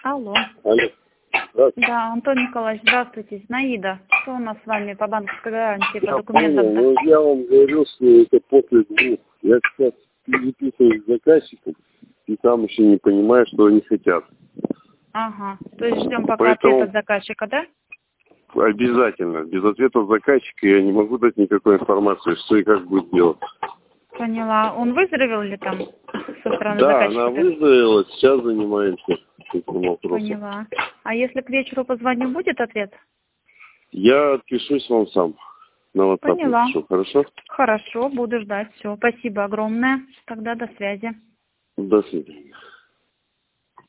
Алло. Алло. Здравствуйте. Да, Антон Николаевич, здравствуйте. Наида. Что у нас с вами по банковской гарантии, по Я документам? понял, но я вам говорил, что это после 2. Я сейчас переписываюсь с заказчиком, и там еще не понимаю, что они хотят. Ага. То есть ждем пока Поэтому ответ от заказчика, да? обязательно. Без ответа заказчика я не могу дать никакой информации, что и как будет делать. Поняла. Он выздоровел ли там со стороны Да, заказчика? она выздоровела, сейчас занимаемся этим вопросом. Поняла. А если к вечеру позвоню, будет ответ? Я отпишусь вам сам. На WhatsApp Поняла. напишу, хорошо? Хорошо, буду ждать. Все. Спасибо огромное. Тогда до связи. До свидания.